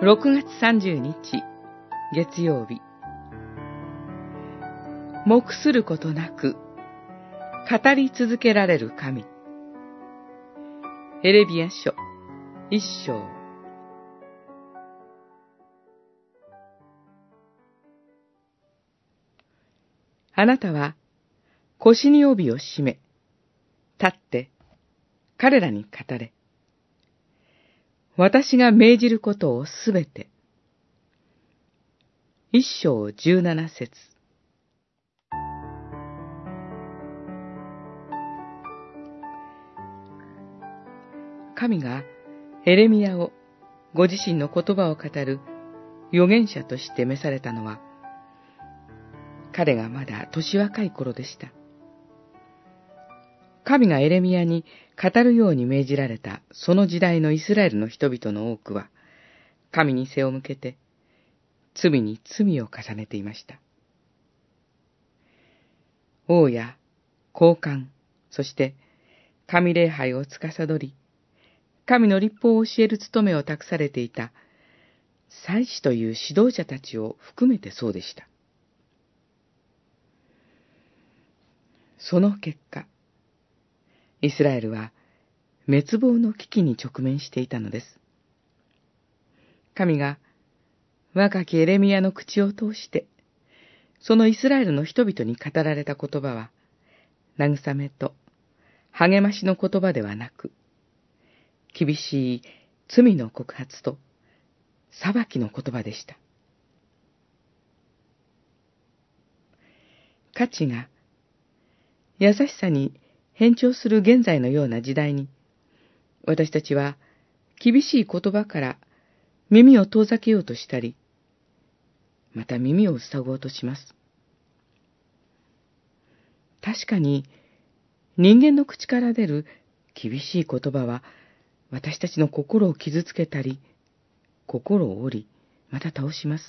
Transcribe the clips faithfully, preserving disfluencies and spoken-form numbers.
ろくがつさんじゅうにち、月曜日。黙することなく、語り続けられる神。エレビヤ書、一章。あなたは腰に帯を締め、立って彼らに語れ。私が命じることをすべて。一章十七節。神がエレミヤをご自身の言葉を語る預言者として召されたのは、彼がまだ年若い頃でした。神がエレミヤに語るように命じられたその時代のイスラエルの人々の多くは、神に背を向けて、罪に罪を重ねていました。王や高官、そして神礼拝を司り、神の律法を教える務めを託されていた祭司という指導者たちを含めてそうでした。その結果、イスラエルは滅亡の危機に直面していたのです。神が若きエレミヤの口を通して、そのイスラエルの人々に語られた言葉は、慰めと励ましの言葉ではなく、厳しい罪の告発と裁きの言葉でした。価値が優しさに変調する現在のような時代に、私たちは厳しい言葉から耳を遠ざけようとしたり、また耳を塞ごうとします。確かに人間の口から出る厳しい言葉は、私たちの心を傷つけたり、心を折り、また倒します。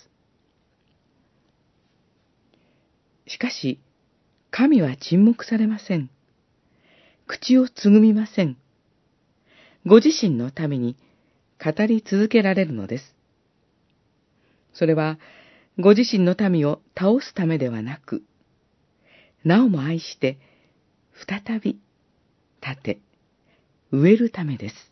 しかし、神は沈黙されません。口をつぐみません。ご自身のために語り続けられるのです。それは、ご自身の民を倒すためではなく、なおも愛して、再び、立て、植えるためです。